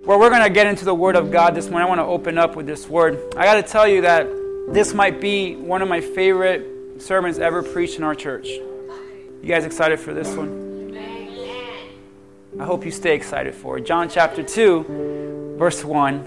Well, we're going to get into the Word of God this morning. I want to open up with this word. I got to tell you that this might be one of my favorite sermons ever preached in our church. You guys excited for this one? I hope you stay excited for it. John chapter 2, verse 1.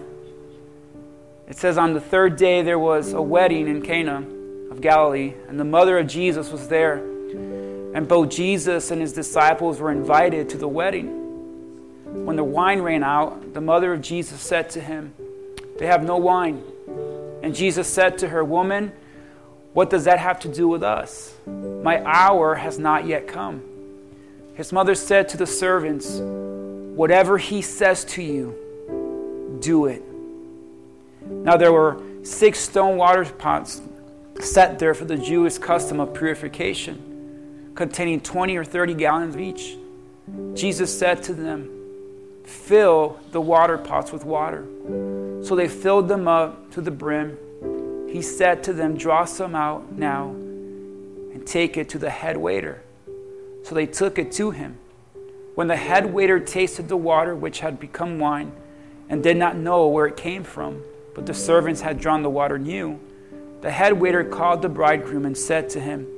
It says, on the third day there was a wedding in Cana of Galilee, and the mother of Jesus was there. And both Jesus and his disciples were invited to the wedding. When the wine ran out, the mother of Jesus said to him, they have no wine. And Jesus said to her, woman, what does that have to do with us? My hour has not yet come. His mother said to the servants, whatever he says to you, do it. Now there were 6 stone water pots set there for the Jewish custom of purification, containing 20 or 30 gallons each. Jesus said to them, fill the water pots with water. So they filled them up to the brim. He said to them, draw some out now and take it to the head waiter. So they took it to him. When the head waiter tasted the water which had become wine and did not know where it came from, but the servants had drawn the water new, the head waiter called the bridegroom and said to him,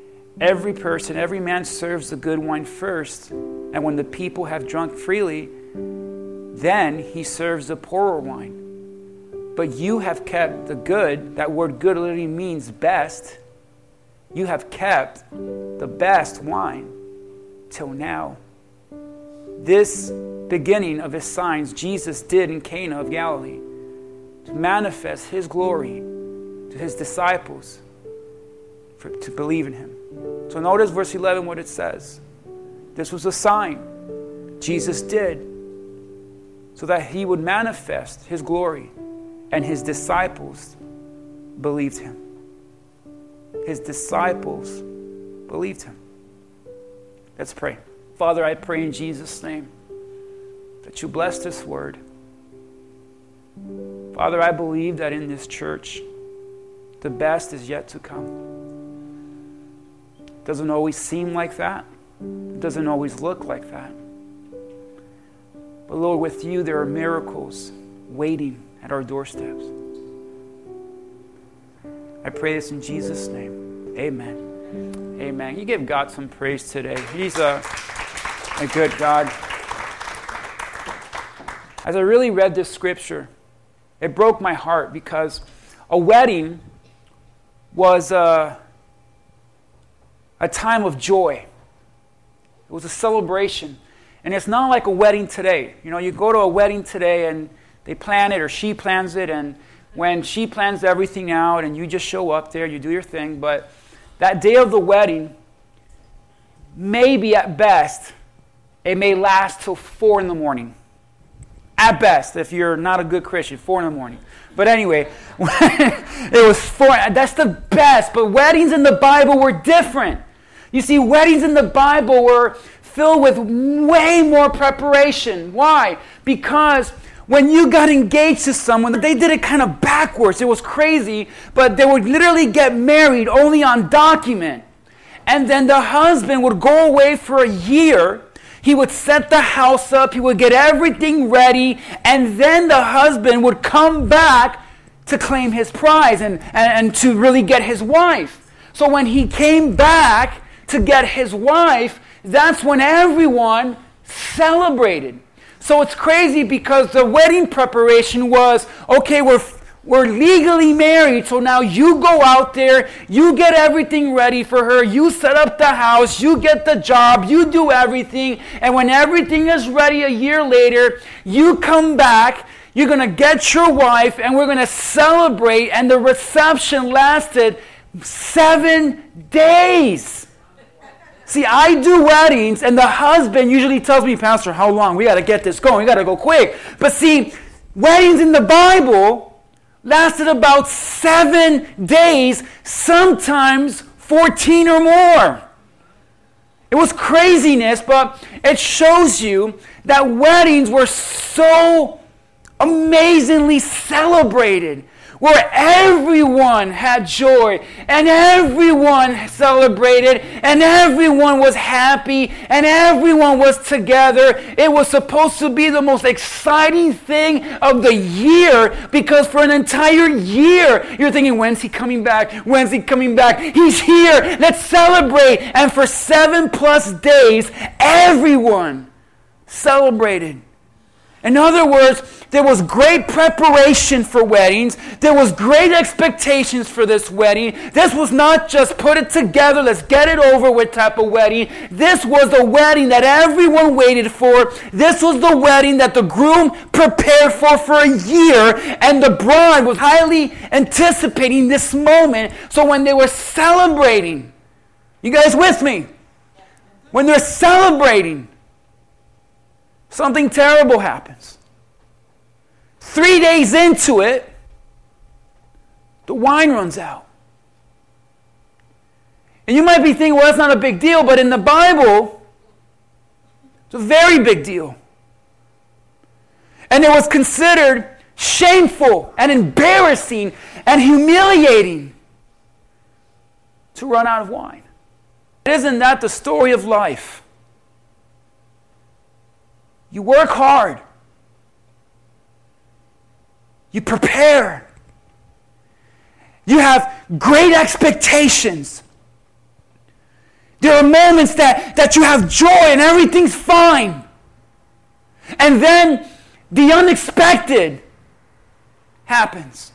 every man serves the good wine first, and when the people have drunk freely, then he serves the poorer wine. But you have kept the good. That word good literally means best. You have kept the best wine till now. This beginning of his signs Jesus did in Cana of Galilee to manifest his glory to his disciples to believe in him. So notice verse 11 what it says. This was a sign Jesus did so that he would manifest his glory, and his disciples believed him. His disciples believed him. Let's pray. Father, I pray in Jesus' name that you bless this word. Father, I believe that in this church, the best is yet to come. It doesn't always seem like that. It doesn't always look like that. But Lord, with you there are miracles waiting at our doorsteps. I pray this in Jesus' name. Amen. Amen. You give God some praise today. He's a good God. As I really read this scripture, it broke my heart because a wedding was a time of joy. It was a celebration. And it's not like a wedding today. You know, you go to a wedding today and they plan it or she plans it, and when she plans everything out and you just show up there, you do your thing, but that day of the wedding, maybe at best, it may last till 4 in the morning. At best, if you're not a good Christian, 4 in the morning. But anyway, it was 4, that's the best, but weddings in the Bible were different. You see, weddings in the Bible were filled with way more preparation. Why? Because when you got engaged to someone, they did it kind of backwards. It was crazy, but they would literally get married only on document. And then the husband would go away for a year. He would set the house up. He would get everything ready. And then the husband would come back to claim his prize and to really get his wife. So when he came back to get his wife, that's when everyone celebrated. So it's crazy because the wedding preparation was, okay, we're legally married, so now you go out there, you get everything ready for her, you set up the house, you get the job, you do everything, and when everything is ready a year later, you come back, you're going to get your wife, and we're going to celebrate, and the reception lasted 7 days. See, I do weddings, and the husband usually tells me, Pastor, how long? We got to get this going. We got to go quick. But see, weddings in the Bible lasted about 7 days, sometimes 14 or more. It was craziness, but it shows you that weddings were so amazingly celebrated. where everyone had joy and everyone celebrated and everyone was happy and everyone was together. It was supposed to be the most exciting thing of the year, because for an entire year you're thinking, when's he coming back? When's he coming back? He's here. Let's celebrate. And for 7+ days, everyone celebrated. In other words, there was great preparation for weddings. There was great expectations for this wedding. This was not just put it together, let's get it over with type of wedding. This was the wedding that everyone waited for. This was the wedding that the groom prepared for a year, and the bride was highly anticipating this moment. So when they were celebrating, you guys with me? When they're celebrating, something terrible happens. 3 days into it, the wine runs out. And you might be thinking, well, that's not a big deal, but in the Bible, it's a very big deal. And it was considered shameful and embarrassing and humiliating to run out of wine. Isn't that the story of life? You work hard. You prepare. You have great expectations. There are moments that you have joy and everything's fine. And then the unexpected happens.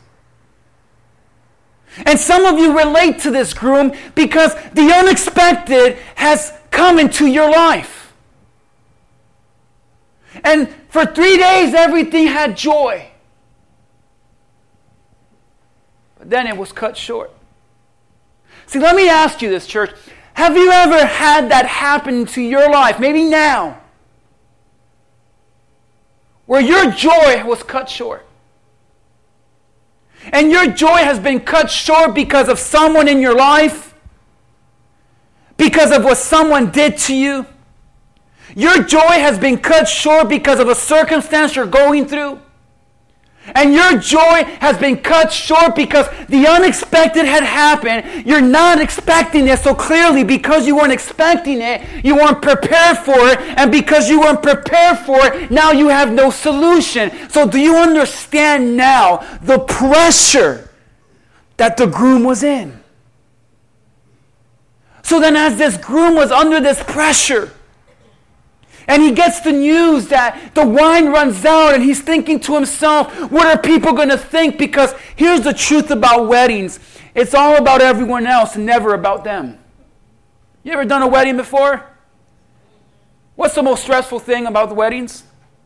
And some of you relate to this, groom, because the unexpected has come into your life. And for 3 days, everything had joy. But then it was cut short. See, let me ask you this, church. Have you ever had that happen to your life, maybe now, where your joy was cut short? And your joy has been cut short because of someone in your life, because of what someone did to you. Your joy has been cut short because of a circumstance you're going through. And your joy has been cut short because the unexpected had happened. You're not expecting it, so clearly because you weren't expecting it, you weren't prepared for it. And because you weren't prepared for it, now you have no solution. So do you understand now the pressure that the groom was in? So then as this groom was under this pressure, and he gets the news that the wine runs out, and he's thinking to himself, what are people going to think? Because here's the truth about weddings. It's all about everyone else and never about them. You ever done a wedding before? What's the most stressful thing about the weddings?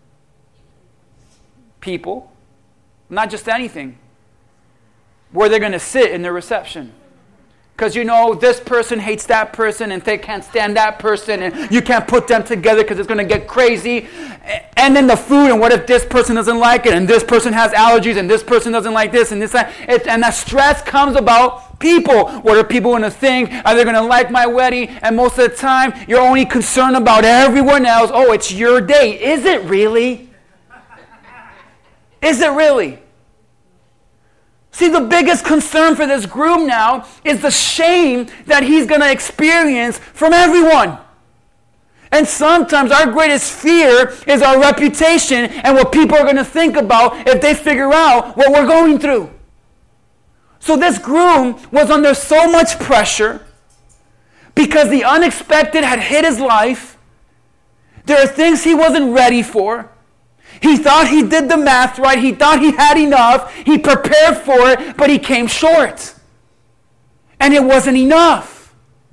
People. Not just anything. Where they're going to sit in the reception. Because you know this person hates that person and they can't stand that person and you can't put them together because it's going to get crazy. And then the food, and what if this person doesn't like it and this person has allergies and this person doesn't like this and this and that stress comes about people. What are people going to think? Are they going to like my wedding? And most of the time you're only concerned about everyone else. Oh, it's your day. Is it really? Is it really? See, the biggest concern for this groom now is the shame that he's going to experience from everyone. And sometimes our greatest fear is our reputation and what people are going to think about if they figure out what we're going through. So this groom was under so much pressure because the unexpected had hit his life. There are things he wasn't ready for. He thought he did the math right. He thought he had enough. He prepared for it, but he came short. And it wasn't enough.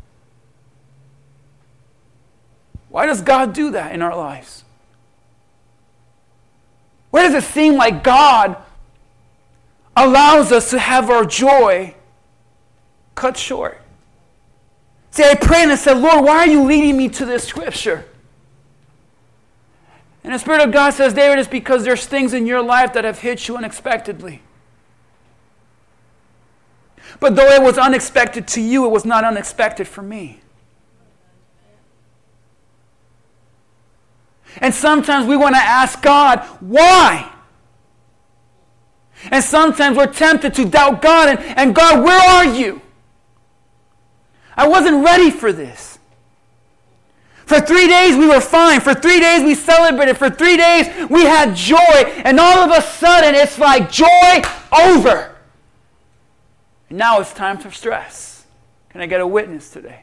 Why does God do that in our lives? Why does it seem like God allows us to have our joy cut short? See, I prayed and I said, Lord, why are you leading me to this scripture? And the Spirit of God says, David, it's because there's things in your life that have hit you unexpectedly. But though it was unexpected to you, it was not unexpected for me. And sometimes we want to ask God, why? And sometimes we're tempted to doubt God and God, where are you? I wasn't ready for this. For 3 days we were fine. For 3 days we celebrated. For 3 days we had joy. And all of a sudden it's like joy over. And now it's time for stress. Can I get a witness today?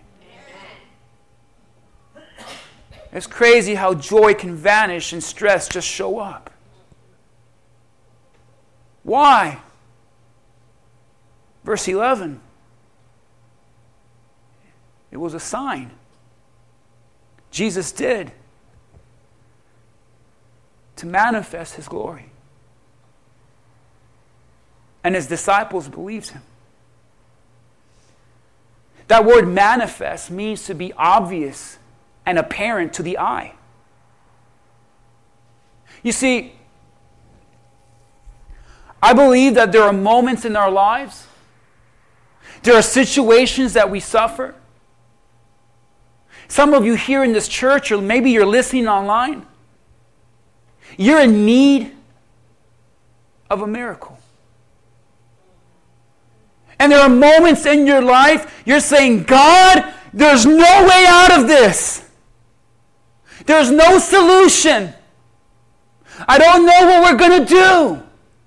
It's crazy how joy can vanish and stress just show up. Why? Verse 11. It was a sign. Jesus did to manifest his glory. And his disciples believed him. That word manifest means to be obvious and apparent to the eye. You see, I believe that there are moments in our lives, there are situations that we suffer. Some of you here in this church, or maybe you're listening online, you're in need of a miracle. And there are moments in your life you're saying, God, there's no way out of this. There's no solution. I don't know what we're going to do.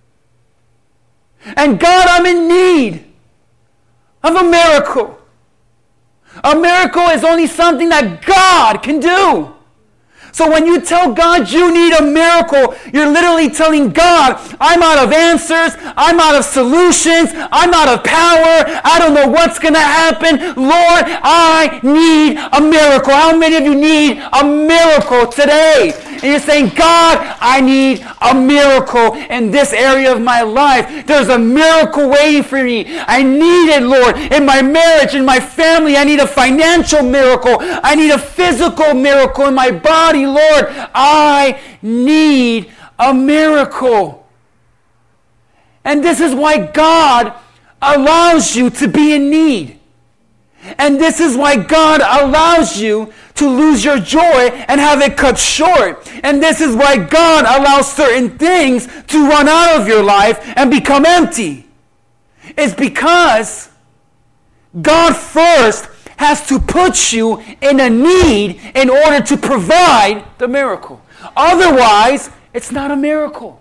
And God, I'm in need of a miracle. A miracle is only something that God can do. So when you tell God you need a miracle, you're literally telling God, I'm out of answers, I'm out of solutions, I'm out of power, I don't know what's going to happen. Lord, I need a miracle. How many of you need a miracle today? And you're saying, God, I need a miracle in this area of my life. There's a miracle waiting for me. I need it, Lord, in my marriage, in my family. I need a financial miracle. I need a physical miracle in my body. Lord, I need a miracle. And this is why God allows you to be in need. And this is why God allows you to lose your joy and have it cut short. And this is why God allows certain things to run out of your life and become empty. It's because God first has to put you in a need in order to provide the miracle. Otherwise, it's not a miracle.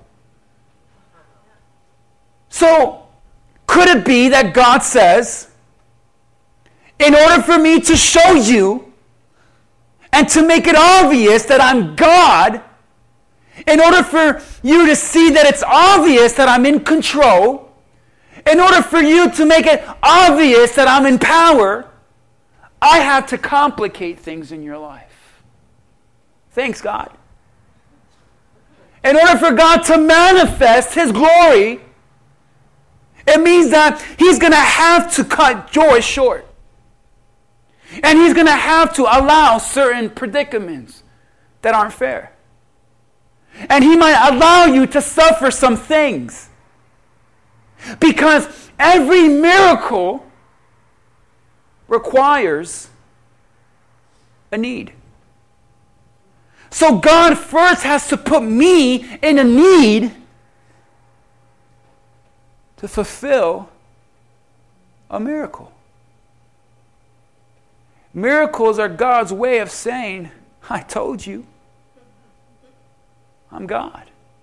So, could it be that God says, in order for me to show you and to make it obvious that I'm God, in order for you to see that it's obvious that I'm in control, in order for you to make it obvious that I'm in power, I have to complicate things in your life. Thanks, God. In order for God to manifest his glory, it means that he's going to have to cut joy short. And he's going to have to allow certain predicaments that aren't fair. And he might allow you to suffer some things. Because every miracle requires a need. So God first has to put me in a need to fulfill a miracle. Miracles are God's way of saying, I told you, I'm God.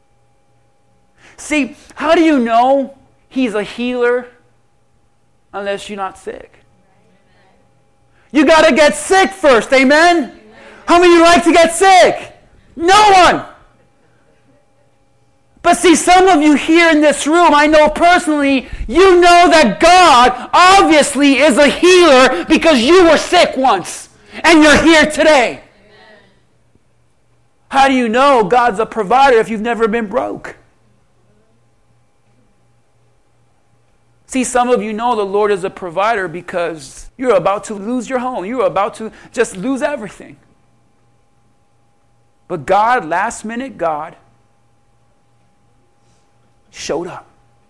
See, how do you know he's a healer unless you're not sick? You got to get sick first, amen? How many of you like to get sick? No one. But see, some of you here in this room, I know personally, you know that God obviously is a healer because you were sick once and you're here today. Amen. How do you know God's a provider if you've never been broke? See, some of you know the Lord is a provider because you're about to lose your home. You're about to just lose everything. But God, last minute God, showed up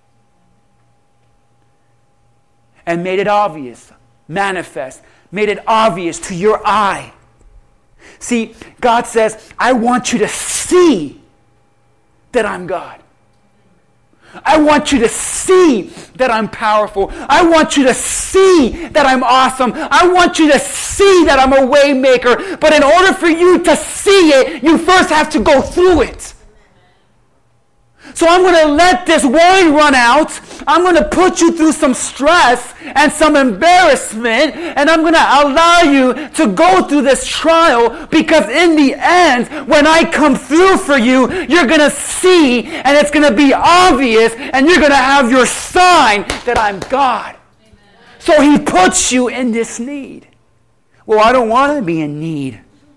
and made it obvious, manifest, made it obvious to your eye. See, God says, I want you to see that I'm God. I want you to see that I'm powerful. I want you to see that I'm awesome. I want you to see that I'm a way maker. But in order for you to see it, you first have to go through it. So I'm going to let this worry run out. I'm going to put you through some stress and some embarrassment. And I'm going to allow you to go through this trial, because in the end, when I come through for you, you're going to see, and it's going to be obvious, and you're going to have your sign that I'm God. Amen. So he puts you in this need. Well, I don't want to be in need.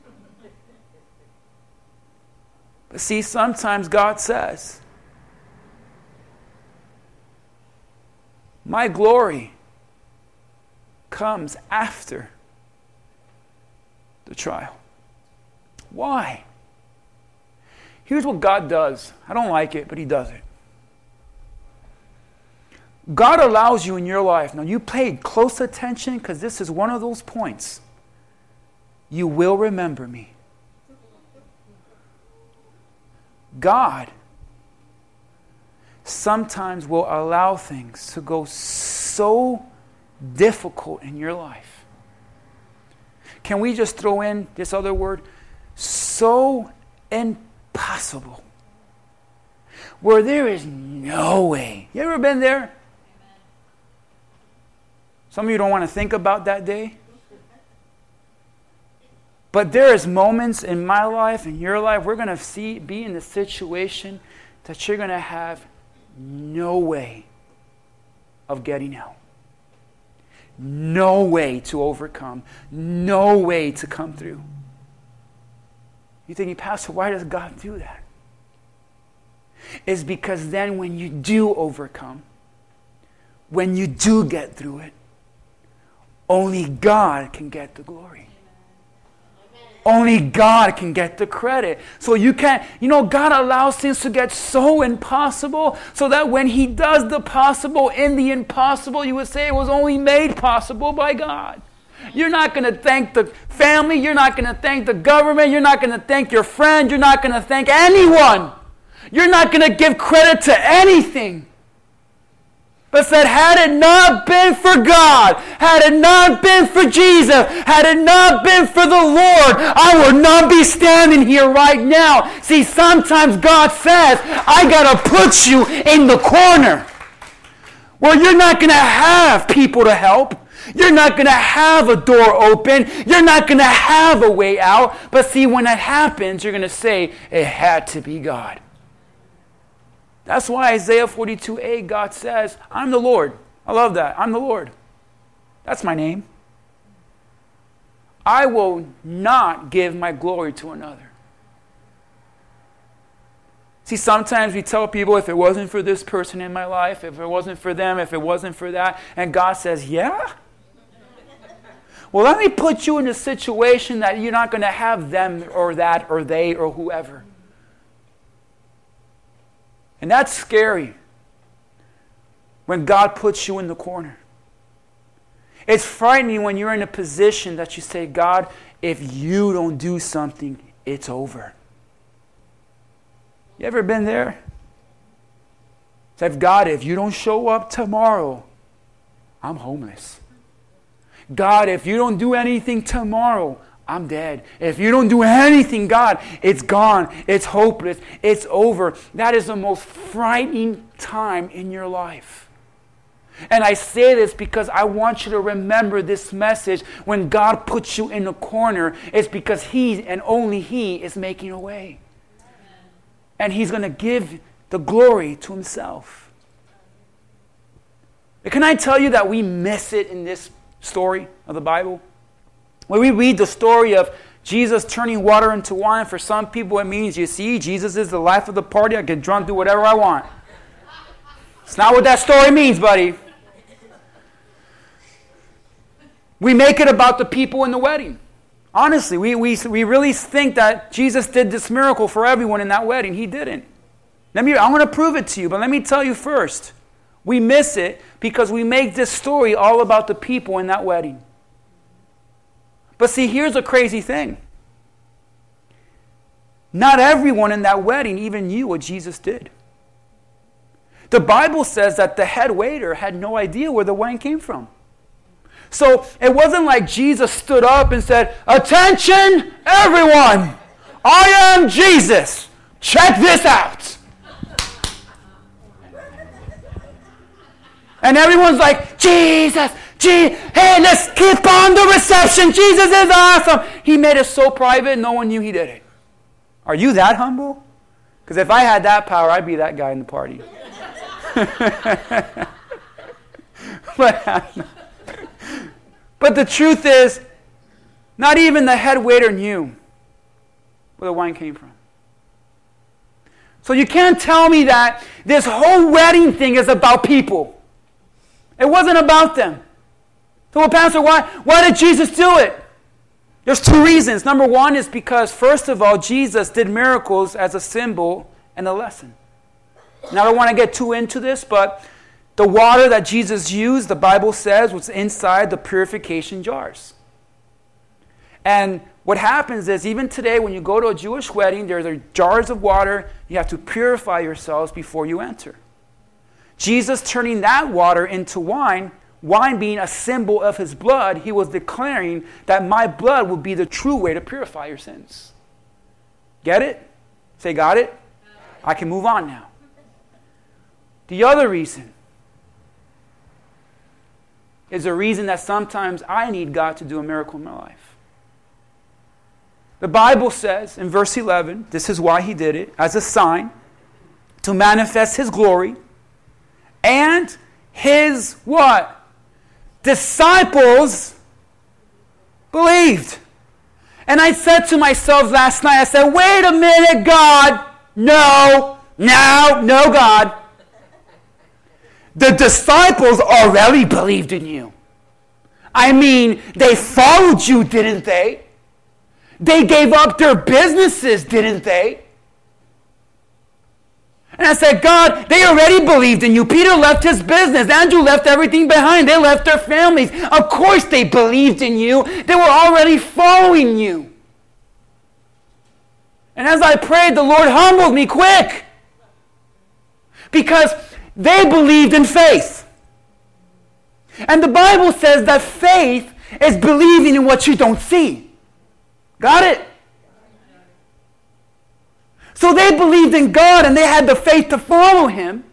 But see, sometimes God says, my glory comes after the trial. Why? Here's what God does. I don't like it, but he does it. God allows you in your life. Now, you paid close attention, because this is one of those points. You will remember me. God sometimes will allow things to go so difficult in your life. Can we just throw in this other word? So impossible. Where there is no way. You ever been there? Some of you don't want to think about that day. But there is moments in my life, in your life, we're going to be in the situation that you're going to have no way of getting out. No way to overcome. No way to come through. You're thinking, Pastor, why does God do that? It's because then when you do overcome, when you do get through it, only God can get the glory. Only God can get the credit. So you can't, God allows things to get so impossible so that when he does the possible in the impossible, you would say it was only made possible by God. You're not going to thank the family. You're not going to thank the government. You're not going to thank your friend. You're not going to thank anyone. You're not going to give credit to anything. But said, had it not been for God, had it not been for Jesus, had it not been for the Lord, I would not be standing here right now. See, sometimes God says, I got to put you in the corner where you're not going to have people to help. You're not going to have a door open. You're not going to have a way out. But see, when that happens, you're going to say, it had to be God. That's why Isaiah 42:8, God says, I'm the Lord. I love that. I'm the Lord. That's my name. I will not give my glory to another. See, sometimes we tell people, if it wasn't for this person in my life, if it wasn't for them, if it wasn't for that, and God says, yeah? Well, let me put you in a situation that you're not going to have them or that or they or whoever. And that's scary when God puts you in the corner. It's frightening when you're in a position that you say, God, if you don't do something, it's over. You ever been there? Said, God, if you don't show up tomorrow, I'm homeless. God, if you don't do anything tomorrow, I'm dead. If you don't do anything, God, it's gone. It's hopeless. It's over. That is the most frightening time in your life. And I say this because I want you to remember this message. When God puts you in a corner, it's because He and only He is making a way. And He's going to give the glory to Himself. But can I tell you that we miss it in this story of the Bible? When we read the story of Jesus turning water into wine, for some people it means, you see, Jesus is the life of the party. I get drunk, do whatever I want. It's not what that story means, buddy. We make it about the people in the wedding. Honestly, we really think that Jesus did this miracle for everyone in that wedding. He didn't. I'm going to prove it to you, but let me tell you first. We miss it because we make this story all about the people in that wedding. But see, here's a crazy thing. Not everyone in that wedding even knew what Jesus did. The Bible says that the head waiter had no idea where the wine came from. So it wasn't like Jesus stood up and said, "Attention, everyone! I am Jesus. Check this out." And everyone's like, "Jesus, hey, let's keep on the reception. Jesus is awesome." He made it so private, no one knew he did it. Are you that humble? Because if I had that power, I'd be that guy in the party. But the truth is, not even the head waiter knew where the wine came from. So you can't tell me that this whole wedding thing is about people. It wasn't about them. So, well, Pastor, why did Jesus do it? There's two reasons. Number one is because, first of all, Jesus did miracles as a symbol and a lesson. Now, I don't want to get too into this, but the water that Jesus used, the Bible says, was inside the purification jars. And what happens is, even today, when you go to a Jewish wedding, there are jars of water. You have to purify yourselves before you enter. Jesus turning that water into wine, wine being a symbol of his blood, he was declaring that my blood will be the true way to purify your sins. Get it? Say, got it? I can move on now. The other reason is a reason that sometimes I need God to do a miracle in my life. The Bible says in verse 11, this is why he did it, as a sign to manifest his glory, and his what? Disciples believed. And I said to myself last night, I said, wait a minute, God. No, God. The disciples already believed in you. I mean, they followed you, didn't they? They gave up their businesses, didn't they? And I said, God, they already believed in you. Peter left his business. Andrew left everything behind. They left their families. Of course they believed in you. They were already following you. And as I prayed, the Lord humbled me quick. Because they believed in faith. And the Bible says that faith is believing in what you don't see. Got it? So they believed in God and they had the faith to follow him.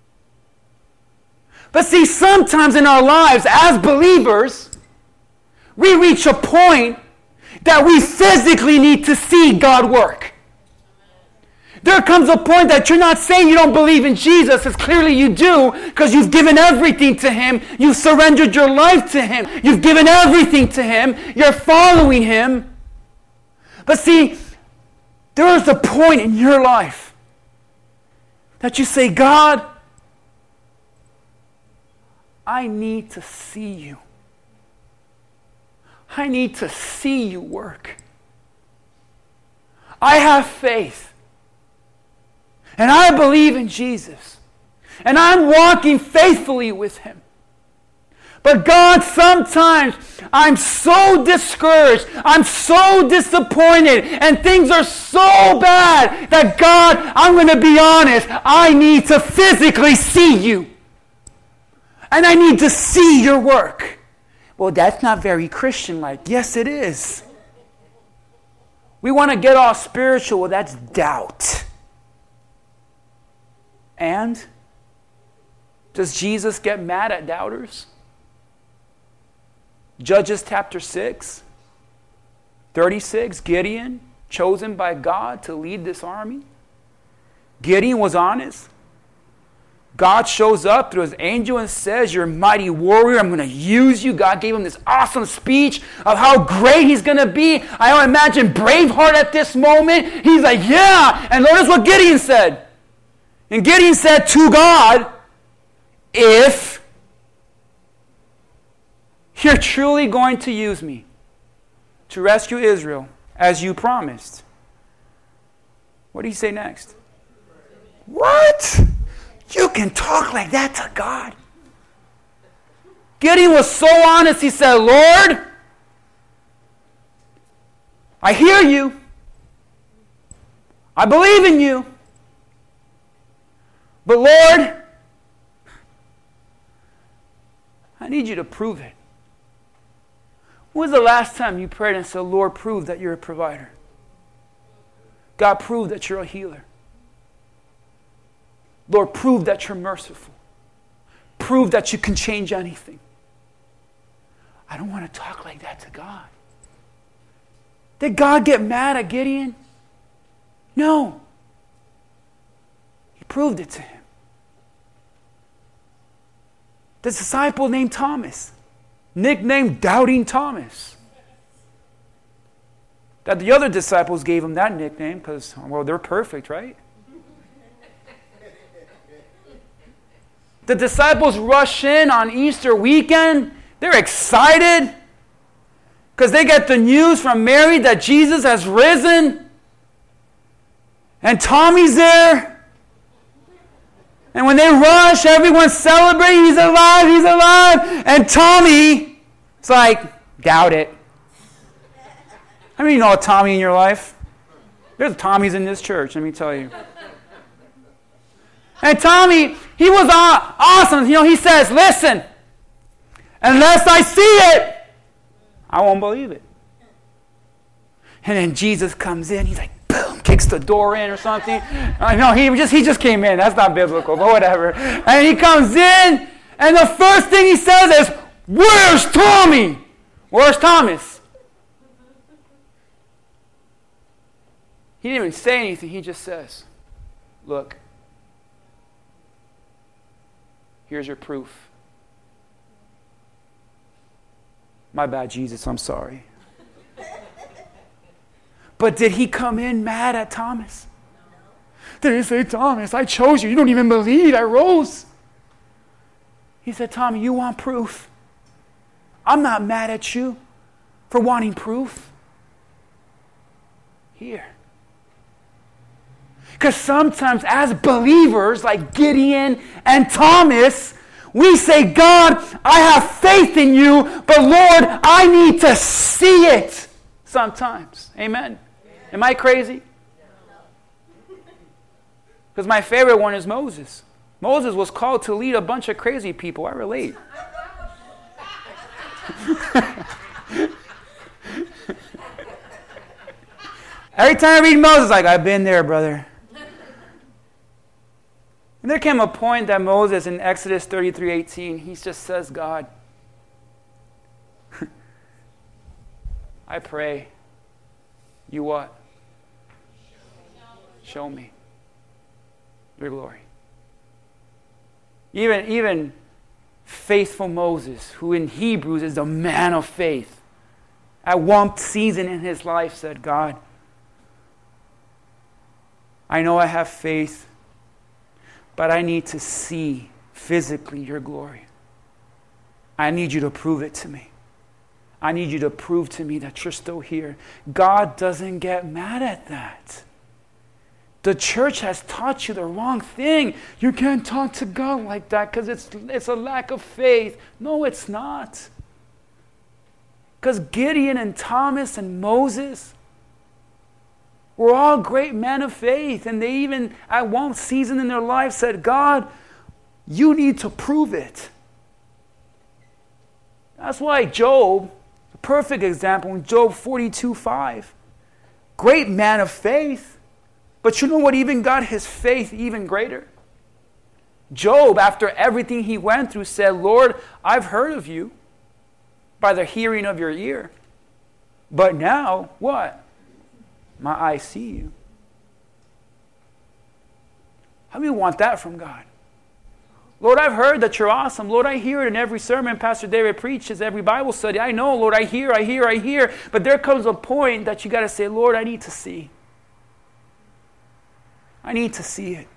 But see, sometimes in our lives as believers, we reach a point that we physically need to see God work. There comes a point that you're not saying you don't believe in Jesus, as clearly you do, because you've given everything to him. You've surrendered your life to him. You've given everything to him. You're following him. But see, there is a point in your life that you say, God, I need to see you. I need to see you work. I have faith. And I believe in Jesus. And I'm walking faithfully with him. But God, sometimes I'm so discouraged. I'm so disappointed. And things are so bad that God, I'm going to be honest, I need to physically see you. And I need to see your work. Well, that's not very Christian-like. Yes, it is. We want to get all spiritual. Well, that's doubt. And does Jesus get mad at doubters? Judges chapter 6, 36, Gideon, chosen by God to lead this army. Gideon was honest. God shows up through his angel and says, you're a mighty warrior. I'm going to use you. God gave him this awesome speech of how great he's going to be. I don't imagine Braveheart at this moment. He's like, yeah. And notice what Gideon said. And Gideon said to God, if you're truly going to use me to rescue Israel as you promised, what did he say next? What? You can talk like that to God? Gideon was so honest. He said, Lord, I hear you. I believe in you. But Lord, need you to prove it. When was the last time you prayed and said, Lord, prove that you're a provider? God, prove that you're a healer. Lord, prove that you're merciful. Prove that you can change anything. I don't want to talk like that to God. Did God get mad at Gideon? No. He proved it to him. The disciple named Thomas, nicknamed Doubting Thomas. That the other disciples gave him that nickname because, well, they're perfect, right? The disciples rush in on Easter weekend. They're excited because they get the news from Mary that Jesus has risen. And Tommy's there. And when they rush, everyone's celebrating. He's alive, he's alive. And Tommy, it's like, doubt it. How many of you know a Tommy in your life? There's Tommies in this church, let me tell you. And Tommy, he was awesome. You know, he says, listen, unless I see it, I won't believe it. And then Jesus comes in, he's like, boom, kicks the door in or something. No, he just came in. That's not biblical, but whatever. And he comes in, and the first thing he says is, where's Tommy? Where's Thomas? He didn't even say anything. He just says, look, here's your proof. My bad, Jesus, I'm sorry. But did he come in mad at Thomas? Did he say, Thomas, I chose you. You don't even believe I rose. He said, Tommy, you want proof? I'm not mad at you for wanting proof. Here. Because sometimes as believers like Gideon and Thomas, we say, God, I have faith in you, but Lord, I need to see it sometimes. Amen. Am I crazy? Because my favorite one is Moses. Moses was called to lead a bunch of crazy people. I relate. Every time I read Moses, like, I've been there, brother. And there came a point that Moses in Exodus 33:18, he just says, God, I pray, you what? Show me your glory. Even faithful Moses, who in Hebrews is the man of faith, at one season in his life said, God, I know I have faith, but I need to see physically your glory. I need you to prove it to me. I need you to prove to me that you're still here. God doesn't get mad at that. The church has taught you the wrong thing. You can't talk to God like that because it's a lack of faith. No, it's not. Because Gideon and Thomas and Moses were all great men of faith. And they even, at one season in their life, said, God, you need to prove it. That's why Job, a perfect example, in Job 42:5, great man of faith. But you know what even got his faith even greater? Job, after everything he went through, said, Lord, I've heard of you by the hearing of your ear. But now, what? My eyes see you. How many want that from God? Lord, I've heard that you're awesome. Lord, I hear it in every sermon Pastor David preaches, every Bible study. I know, Lord, I hear. But there comes a point that you got to say, Lord, I need to see. I need to see it.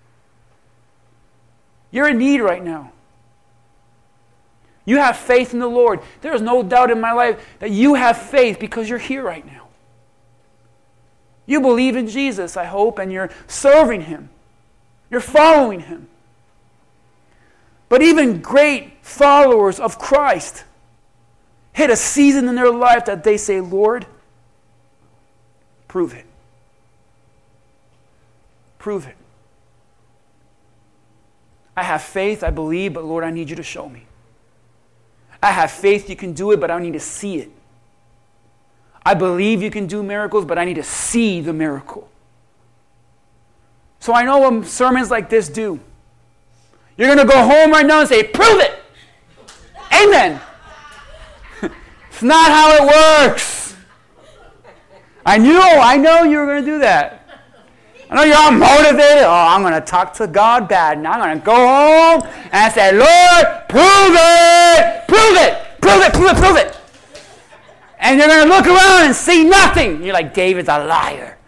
You're in need right now. You have faith in the Lord. There is no doubt in my life that you have faith because you're here right now. You believe in Jesus, I hope, and you're serving Him. You're following Him. But even great followers of Christ hit a season in their life that they say, Lord, prove it. Prove it. I have faith, I believe, but Lord, I need you to show me. I have faith you can do it, but I need to see it. I believe you can do miracles, but I need to see the miracle. So I know what sermons like this do. You're going to go home right now and say, prove it. Amen. It's not how it works. I know you were going to do that. I know you're all motivated. Oh, I'm going to talk to God bad. And I'm going to go home and say, Lord, prove it. Prove it. Prove it. Prove it. Prove it. And you're going to look around and see nothing. You're like, David's a liar.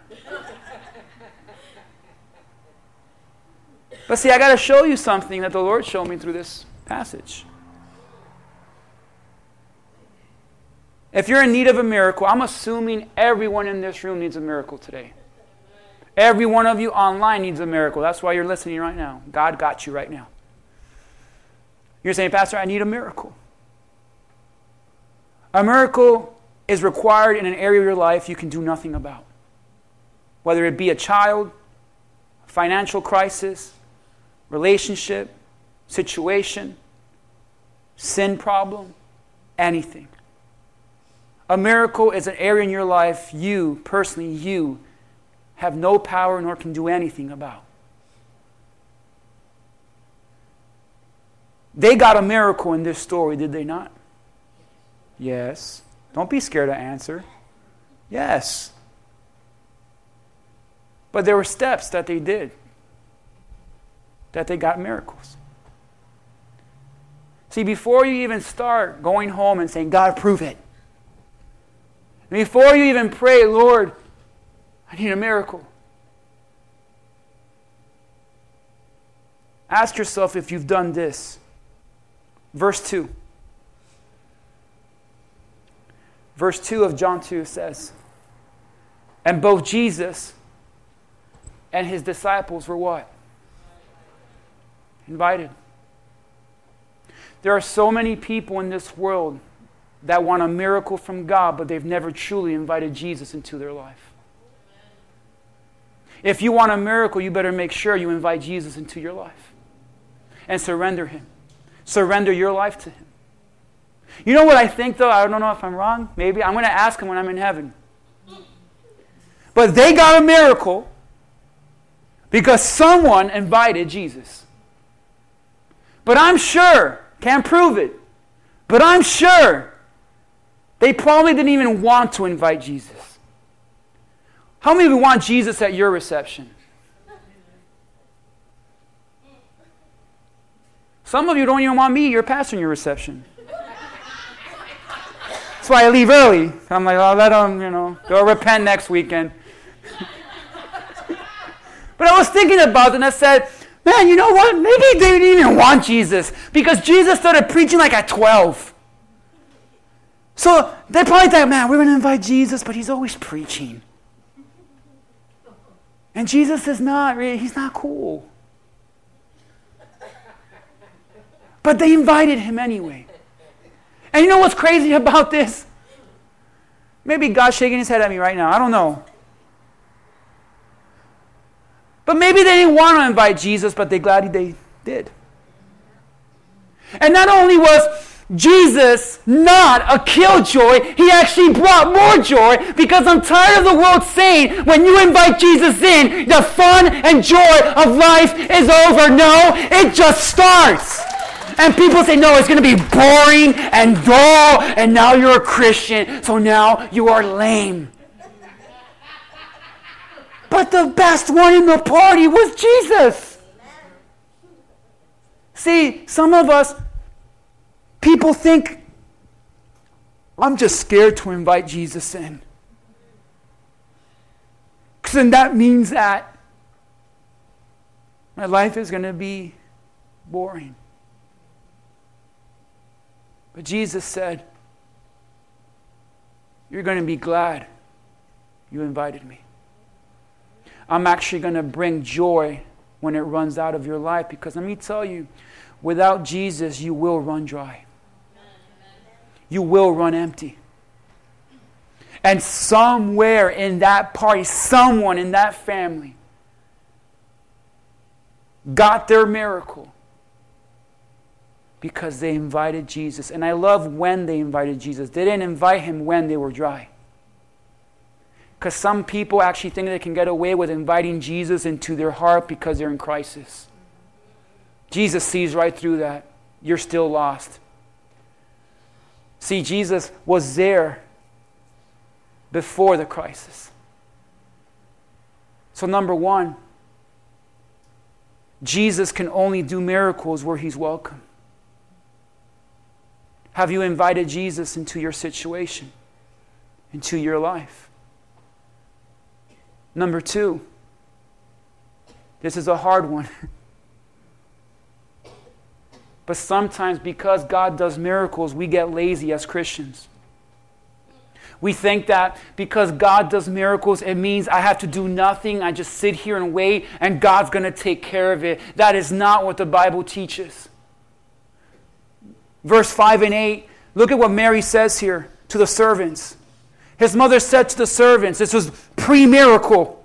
But see, I got to show you something that the Lord showed me through this passage. If you're in need of a miracle, I'm assuming everyone in this room needs a miracle today. Every one of you online needs a miracle. That's why you're listening right now. God got you right now. You're saying, Pastor, I need a miracle. A miracle is required in an area of your life you can do nothing about. Whether it be a child, financial crisis, relationship, situation, sin problem, anything. A miracle is an area in your life you, personally, you have no power nor can do anything about. They got a miracle in this story, did they not? Yes. Don't be scared to answer. Yes. But there were steps that they did, that they got miracles. See, before you even start going home and saying, God, prove it. Before you even pray, Lord, I need a miracle. Ask yourself if you've done this. Verse 2. Verse 2 of John 2 says, and both Jesus and his disciples were what? Invited. There are so many people in this world that want a miracle from God, but they've never truly invited Jesus into their life. If you want a miracle, you better make sure you invite Jesus into your life and surrender him. Surrender your life to him. You know what I think, though? I don't know if I'm wrong. Maybe. I'm going to ask him when I'm in heaven. But they got a miracle because someone invited Jesus. But I'm sure, can't prove it, but I'm sure they probably didn't even want to invite Jesus. How many of you want Jesus at your reception? Some of you don't even want me, your pastor, in your reception. That's why I leave early. I'm like, oh, let them, go repent next weekend. But I was thinking about it and I said, man, you know what? Maybe they didn't even want Jesus because Jesus started preaching like at 12. So they probably thought, man, we're going to invite Jesus, but he's always preaching. And Jesus is not, he's not cool. But they invited him anyway. And you know what's crazy about this? Maybe God's shaking his head at me right now. I don't know. But maybe they didn't want to invite Jesus, but they're glad they did. And not only was Jesus not a killjoy, he actually brought more joy, because I'm tired of the world saying when you invite Jesus in, the fun and joy of life is over. No, it just starts. And people say, no, it's going to be boring and dull, and now you're a Christian, so now you are lame. But the best one in the party was Jesus. See, some of us, people think, I'm just scared to invite Jesus in. Because then that means that my life is going to be boring. But Jesus said, you're going to be glad you invited me. I'm actually going to bring joy when it runs out of your life, because let me tell you, without Jesus, you will run dry. You will run empty. And somewhere in that party, someone in that family got their miracle Because they invited Jesus. And I love when they invited Jesus. They didn't invite him when they were dry. Because some people actually think they can get away with inviting Jesus into their heart because they're in crisis. Jesus sees right through that. You're still lost. See, Jesus was there before the crisis. So number one, Jesus can only do miracles where he's welcome. Have you invited Jesus into your situation, into your life? Number two, this is a hard one. But sometimes because God does miracles, we get lazy as Christians. We think that because God does miracles, it means I have to do nothing. I just sit here and wait, and God's going to take care of it. That is not what the Bible teaches. Verse 5 and 8, look at what Mary says here to the servants. His mother said to the servants, this was pre-miracle.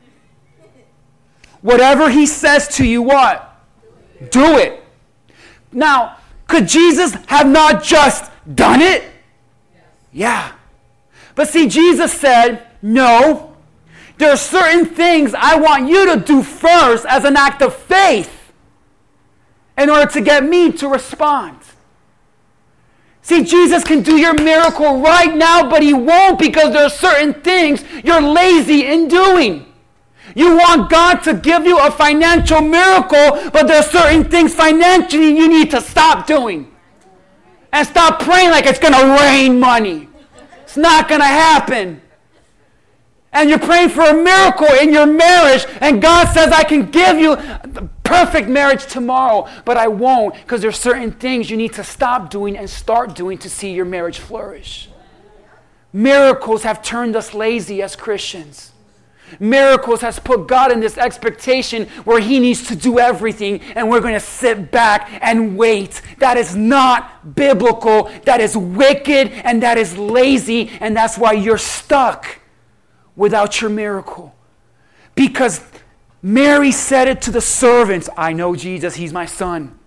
Whatever he says to you, what? Do it. Now, could Jesus have not just done it? Yeah. But see, Jesus said, no, there are certain things I want you to do first as an act of faith in order to get me to respond. See, Jesus can do your miracle right now, but he won't because there are certain things you're lazy in doing. You want God to give you a financial miracle, but there are certain things financially you need to stop doing. And stop praying like it's going to rain money. It's not going to happen. And you're praying for a miracle in your marriage, and God says, I can give you the perfect marriage tomorrow, but I won't, because there are certain things you need to stop doing and start doing to see your marriage flourish. Miracles have turned us lazy as Christians. Miracles has put God in this expectation where he needs to do everything, and we're going to sit back and wait. That is not biblical. That is wicked, and that is lazy, and that's why you're stuck without your miracle. Because Mary said it to the servants, I know Jesus, he's my son.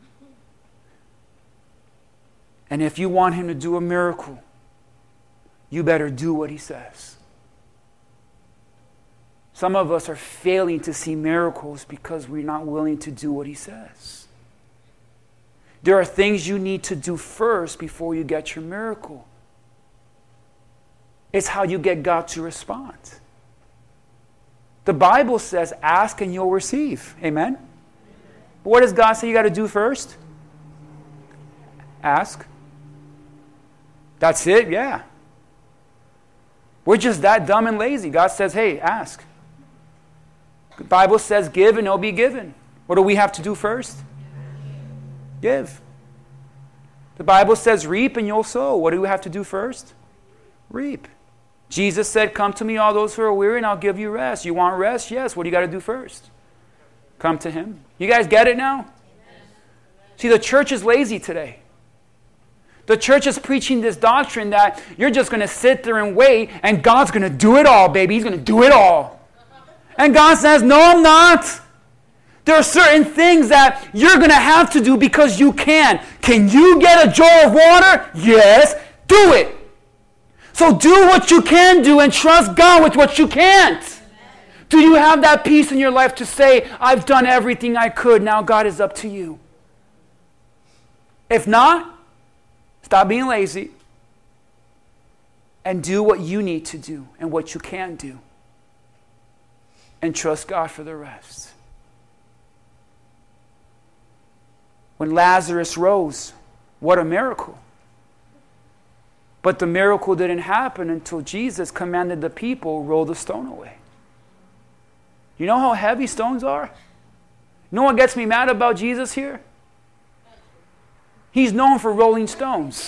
And if you want him to do a miracle, you better do what he says. Some of us are failing to see miracles because we're not willing to do what he says. There are things you need to do first before you get your miracle. It's how you get God to respond. The Bible says, ask and you'll receive. Amen? But what does God say you got to do first? Ask. That's it? Yeah. We're just that dumb and lazy. God says, hey, ask. The Bible says, give and it'll be given. What do we have to do first? Give. The Bible says, reap and you'll sow. What do we have to do first? Reap. Jesus said, come to me all those who are weary and I'll give you rest. You want rest? Yes. What do you got to do first? Come to him. You guys get it now? See, the church is lazy today. The church is preaching this doctrine that you're just going to sit there and wait and God's going to do it all, baby. He's going to do it all. And God says, no, I'm not. There are certain things that you're going to have to do because you can. Can you get a jar of water? Yes. Do it. So do what you can do and trust God with what you can't. Do you have that peace in your life to say, I've done everything I could, now God is up to you? If not, stop being lazy and do what you need to do and what you can do. And trust God for the rest. When Lazarus rose, what a miracle. But the miracle didn't happen until Jesus commanded the people, roll the stone away. You know how heavy stones are? You know what gets me mad about Jesus here? He's known for rolling stones.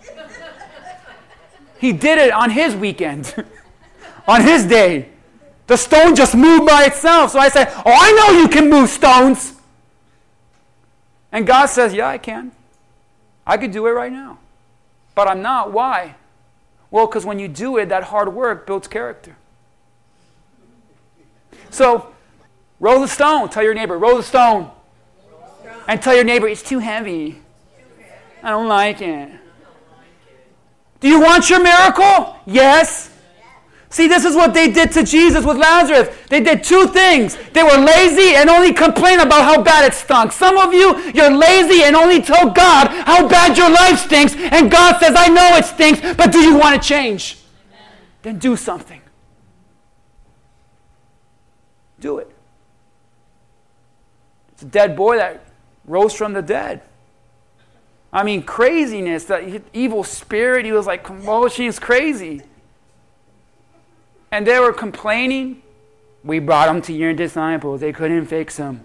He did it on his weekend, on his day. The stone just moved by itself. So I said, oh, I know you can move stones. And God says, yeah, I can. I could do it right now. But I'm not. Why? Well, because when you do it, that hard work builds character. So, roll the stone. Tell your neighbor, roll the stone. And tell your neighbor, it's too heavy. I don't like it. Do you want your miracle? Yes. See, this is what they did to Jesus with Lazarus. They did two things. They were lazy and only complained about how bad it stunk. Some of you, you're lazy and only tell God how bad your life stinks. And God says, I know it stinks, but do you want to change? Amen. Then do something. Do it. It's a dead boy that rose from the dead. I mean, craziness, that evil spirit, he was like convulsion, he's crazy. And they were complaining. We brought him to your disciples. They couldn't fix him.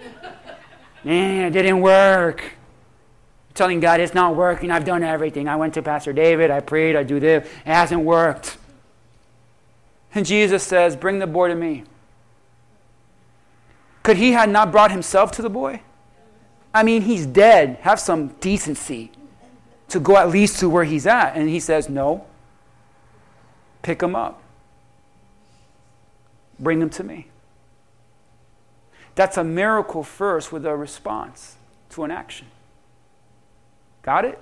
It didn't work. Telling God, it's not working. I've done everything. I went to Pastor David. I prayed. I do this. It hasn't worked. And Jesus says, bring the boy to me. Could he have not brought himself to the boy? I mean, he's dead. Have some decency to go at least to where he's at. And he says, no. Pick him up. Bring him to me. That's a miracle first with a response to an action. Got it?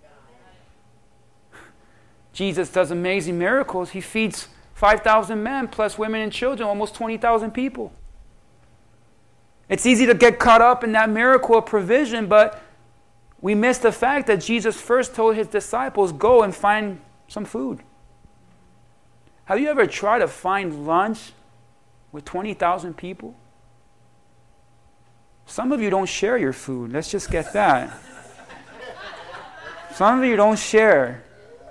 Jesus does amazing miracles. He feeds 5,000 men plus women and children, almost 20,000 people. It's easy to get caught up in that miracle of provision, but we miss the fact that Jesus first told his disciples, go and find some food. Have you ever tried to find lunch with 20,000 people? Some of you don't share your food. Let's just get that. Some of you don't share.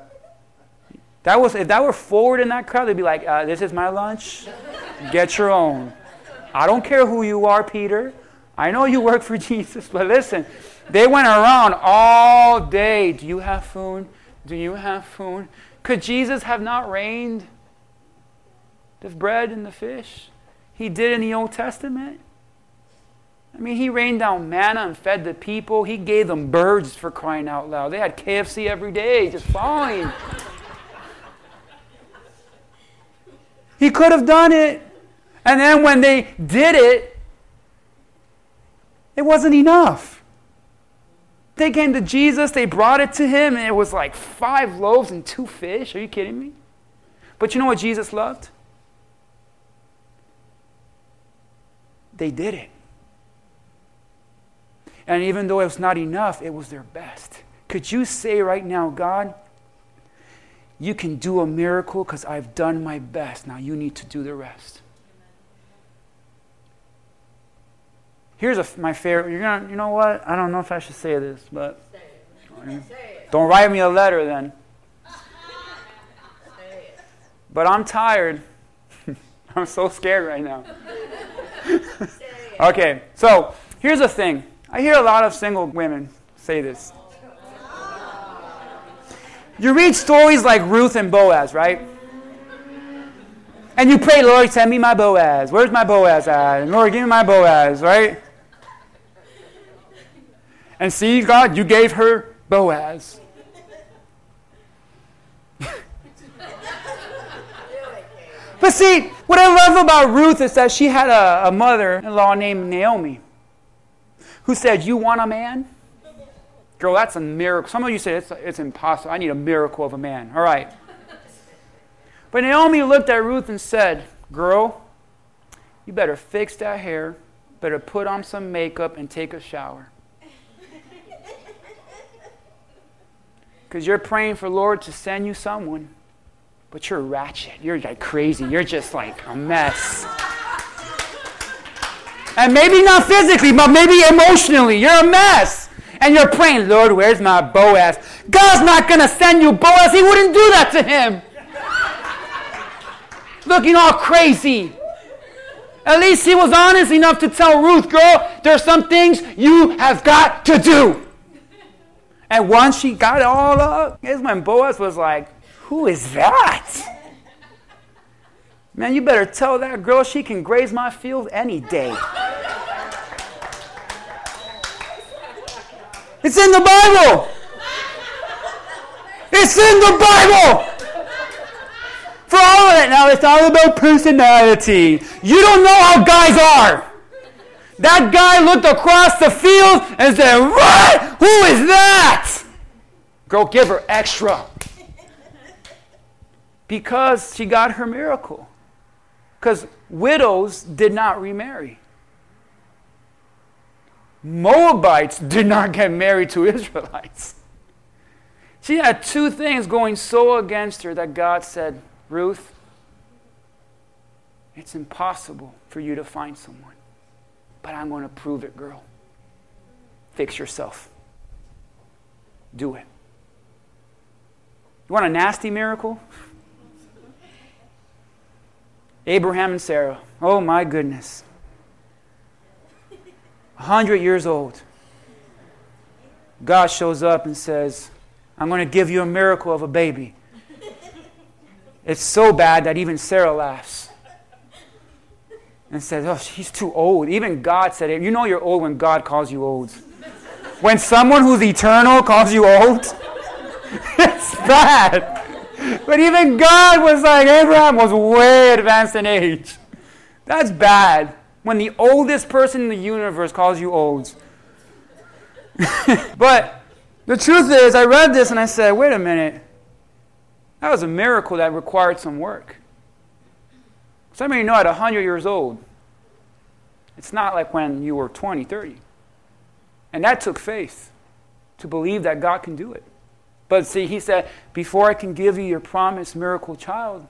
If that were forward in that crowd, they'd be like, this is my lunch. Get your own. I don't care who you are, Peter. I know you work for Jesus, but listen, they went around all day. Do you have food? Do you have food? Could Jesus have not rained the bread and the fish? He did in the Old Testament. I mean, he rained down manna and fed the people. He gave them birds, for crying out loud. They had KFC every day, just fine. He could have done it. And then when they did it, it wasn't enough. They came to Jesus, they brought it to him, and it was like 5 loaves and 2 fish. Are you kidding me? But you know what Jesus loved? They did it. And even though it was not enough, it was their best. Could you say right now, God, you can do a miracle because I've done my best. Now you need to do the rest. Here's my favorite. You know what? I don't know if I should say this, but don't write me a letter then. But I'm tired. I'm so scared right now. Okay, so here's the thing. I hear a lot of single women say this. You read stories like Ruth and Boaz, right? And you pray, Lord, send me my Boaz. Where's my Boaz at? And Lord, give me my Boaz, right? And see, God, you gave her Boaz. But see, what I love about Ruth is that she had a mother-in-law named Naomi who said, you want a man? Girl, that's a miracle. Some of you say, it's impossible. I need a miracle of a man. All right. But Naomi looked at Ruth and said, girl, you better fix that hair, better put on some makeup and take a shower. Because you're praying for Lord to send you someone, but you're ratchet. You're like crazy. You're just like a mess. And maybe not physically, but maybe emotionally. You're a mess. And you're praying, Lord, where's my Boaz? God's not going to send you Boaz. He wouldn't do that to him. Looking all crazy. At least he was honest enough to tell Ruth, girl, there's some things you have got to do. And once she got it all up, here's when Boaz was like, who is that? Man, you better tell that girl she can graze my field any day. It's in the Bible. It's in the Bible. For all of it. Now, it's all about personality. You don't know how guys are. That guy looked across the field and said, what? Who is that? Girl, give her extra. Because she got her miracle. Because widows did not remarry. Moabites did not get married to Israelites. She had two things going so against her that God said, Ruth, it's impossible for you to find someone. But I'm going to prove it, girl. Fix yourself. Do it. You want a nasty miracle? Abraham and Sarah. Oh my goodness. 100 years old. God shows up and says, I'm going to give you a miracle of a baby. It's so bad that even Sarah laughs. And says, oh, he's too old. Even God said it. You know you're old when God calls you old. When someone who's eternal calls you old, it's bad. But even God was like, Abraham was way advanced in age. That's bad. When the oldest person in the universe calls you old. But the truth is, I read this and I said, wait a minute. That was a miracle that required some work. Some of you know at 100 years old, it's not like when you were 20, 30. And that took faith to believe that God can do it. But see, he said, before I can give you your promised miracle child,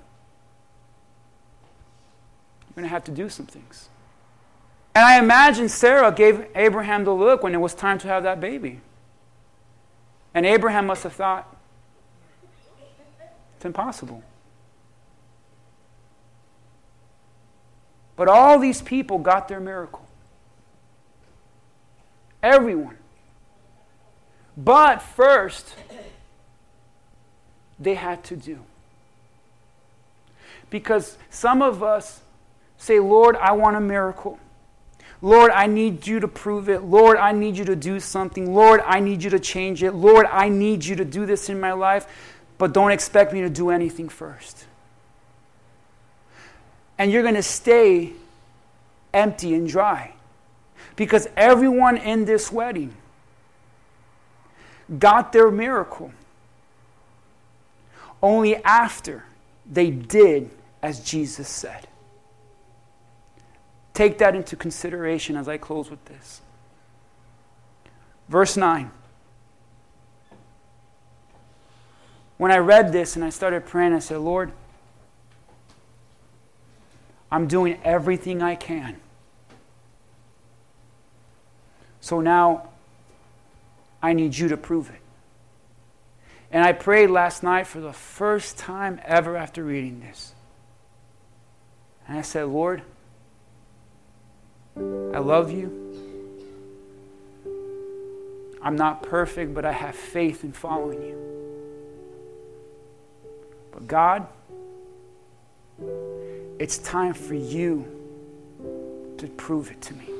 you're going to have to do some things. And I imagine Sarah gave Abraham the look when it was time to have that baby. And Abraham must have thought, it's impossible. But all these people got their miracle. Everyone. But first, they had to do. Because some of us say, Lord, I want a miracle. Lord, I need you to prove it. Lord, I need you to do something. Lord, I need you to change it. Lord, I need you to do this in my life. But don't expect me to do anything first. And you're going to stay empty and dry. Because everyone in this wedding got their miracle only after they did as Jesus said. Take that into consideration as I close with this. Verse 9. When I read this and I started praying, I said, Lord, I'm doing everything I can. So now I need you to prove it. And I prayed last night for the first time ever after reading this. And I said, Lord, I love you. I'm not perfect, but I have faith in following you. But God, it's time for you to prove it to me.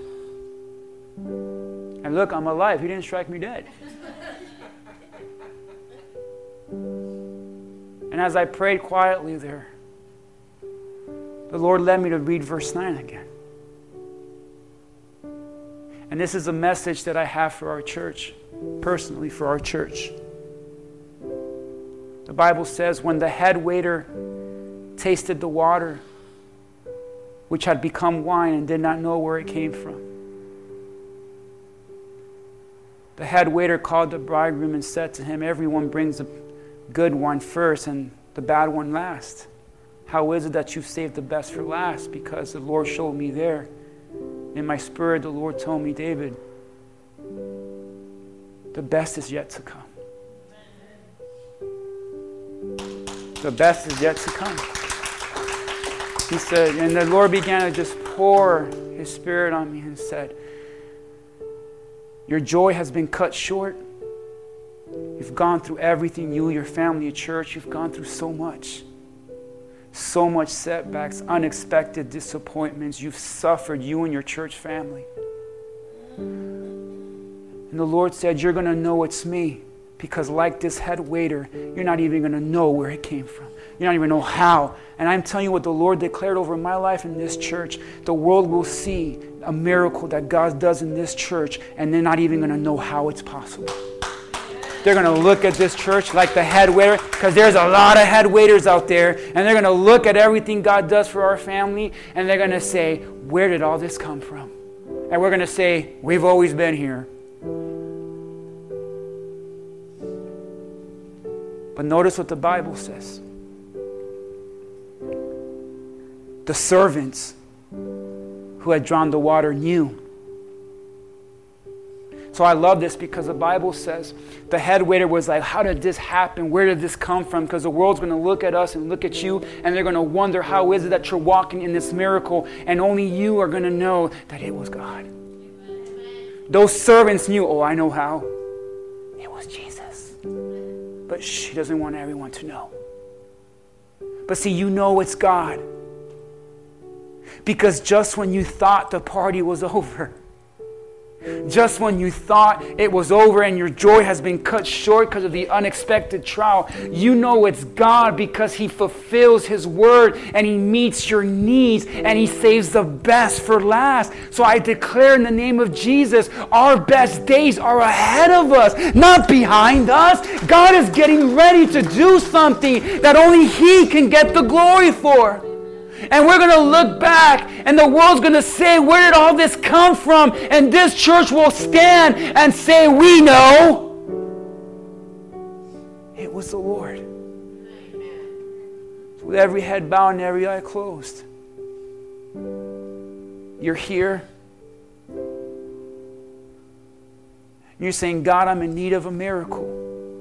And look, I'm alive. He didn't strike me dead. And as I prayed quietly there, the Lord led me to read verse 9 again. And this is a message that I have for our church, personally for our church. The Bible says, when the head waiter tasted the water, which had become wine and did not know where it came from, the head waiter called the bridegroom and said to him, everyone brings the good one first and the bad one last. How is it that you've saved the best for last? Because the Lord showed me there. In my spirit, the Lord told me, David, the best is yet to come. The best is yet to come. He said, and the Lord began to just pour His Spirit on me and said, your joy has been cut short. You've gone through everything, you, your family, your church, you've gone through so much. So much setbacks, unexpected disappointments. You've suffered, you and your church family. And the Lord said, you're going to know it's me. Because like this head waiter, you're not even going to know where it came from. You don't even know how. And I'm telling you what the Lord declared over my life in this church. The world will see a miracle that God does in this church, and they're not even going to know how it's possible. They're going to look at this church like the head waiter, because there's a lot of head waiters out there, and they're going to look at everything God does for our family, and they're going to say, where did all this come from? And we're going to say, we've always been here. But notice what the Bible says. The servants who had drawn the water knew. So I love this because the Bible says the head waiter was like, how did this happen? Where did this come from? Because the world's going to look at us and look at you, and they're going to wonder, how is it that you're walking in this miracle? And only you are going to know that it was God. Those servants knew, oh, I know how. It was Jesus. But she doesn't want everyone to know. But see, you know it's God. Because just when you thought the party was over, just when you thought it was over and your joy has been cut short because of the unexpected trial, you know it's God, because He fulfills His word and He meets your needs and He saves the best for last. So I declare in the name of Jesus, our best days are ahead of us, not behind us. God is getting ready to do something that only He can get the glory for. And we're going to look back, and the world's going to say, where did all this come from? And this church will stand and say, we know it was the Lord. So with every head bowed and every eye closed, you're here. You're saying, God, I'm in need of a miracle.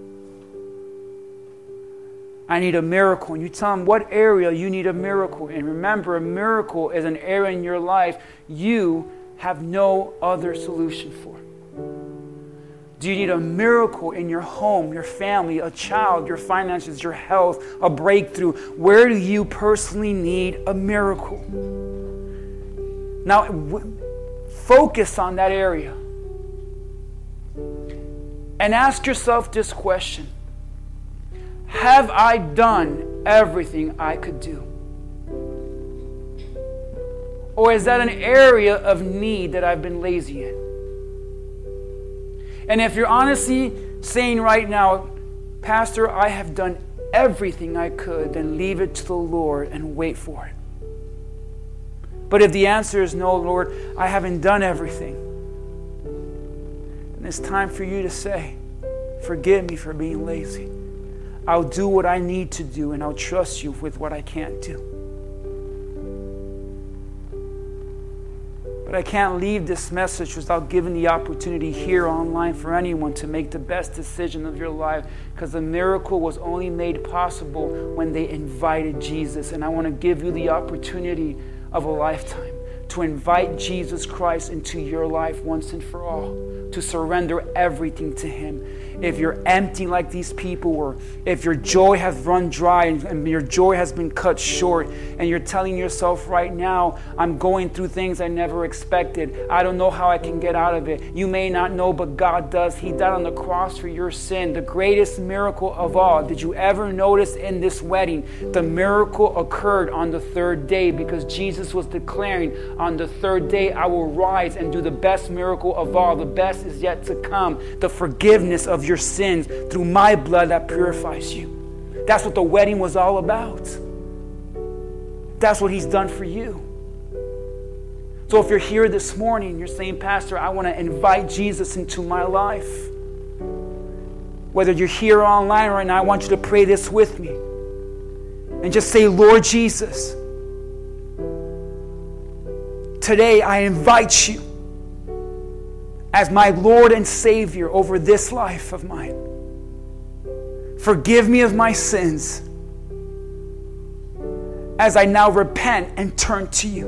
I need a miracle. And you tell them what area you need a miracle. And remember, a miracle is an area in your life you have no other solution for. Do you need a miracle in your home, your family, a child, your finances, your health, a breakthrough? Where do you personally need a miracle? Now, focus on that area. And ask yourself this question. Have I done everything I could do? Or is that an area of need that I've been lazy in? And if you're honestly saying right now, Pastor, I have done everything I could, then leave it to the Lord and wait for it. But if the answer is no, Lord, I haven't done everything, then it's time for you to say, forgive me for being lazy. I'll do what I need to do, and I'll trust you with what I can't do. But I can't leave this message without giving the opportunity here online for anyone to make the best decision of your life, because the miracle was only made possible when they invited Jesus. And I want to give you the opportunity of a lifetime to invite Jesus Christ into your life once and for all, to surrender everything to Him. If you're empty like these people were, if your joy has run dry and your joy has been cut short, and you're telling yourself right now, I'm going through things I never expected. I don't know how I can get out of it. You may not know, but God does. He died on the cross for your sin, the greatest miracle of all. Did you ever notice in this wedding, the miracle occurred on the third day, because Jesus was declaring, on the third day I will rise and do the best miracle of all. The best is yet to come, the forgiveness of your sins through my blood that purifies you. That's what the wedding was all about. That's what He's done for you. So if you're here this morning, you're saying, Pastor, I want to invite Jesus into my life. Whether you're here or online right now, I want you to pray this with me. And just say, Lord Jesus, today I invite you as my Lord and Savior over this life of mine. Forgive me of my sins as I now repent and turn to you.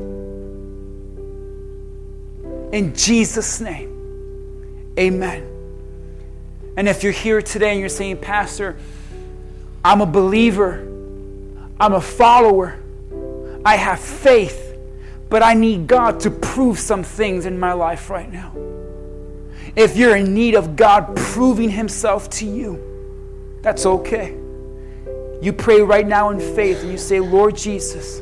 In Jesus' name, amen. And if you're here today and you're saying, Pastor, I'm a believer, I'm a follower, I have faith, but I need God to prove some things in my life right now. If you're in need of God proving Himself to you, that's okay. You pray right now in faith and you say, Lord Jesus,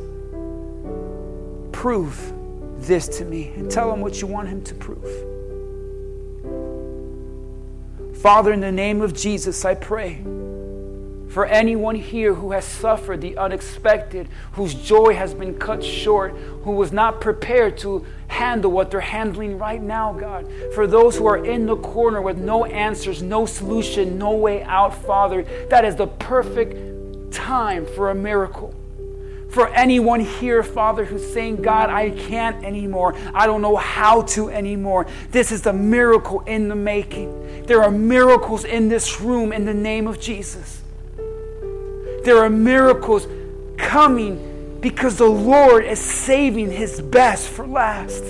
prove this to me. And tell Him what you want Him to prove. Father, in the name of Jesus, I pray for anyone here who has suffered the unexpected, whose joy has been cut short, who was not prepared to handle what they're handling right now, God. For those who are in the corner with no answers, no solution, no way out, Father, that is the perfect time for a miracle. For anyone here, Father, who's saying, God, I can't anymore. I don't know how to anymore. This is the miracle in the making. There are miracles in this room in the name of Jesus. There are miracles coming because the Lord is saving His best for last.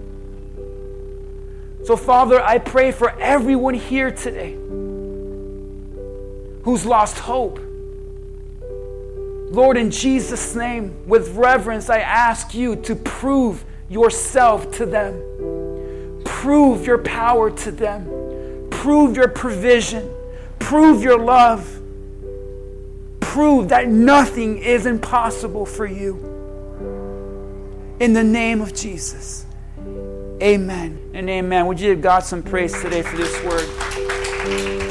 So, Father, I pray for everyone here today who's lost hope. Lord, in Jesus' name, with reverence, I ask you to prove yourself to them. Prove your power to them. Prove your provision. Prove your love. Prove that nothing is impossible for you. In the name of Jesus. Amen and amen. Would you give God some praise today for this word?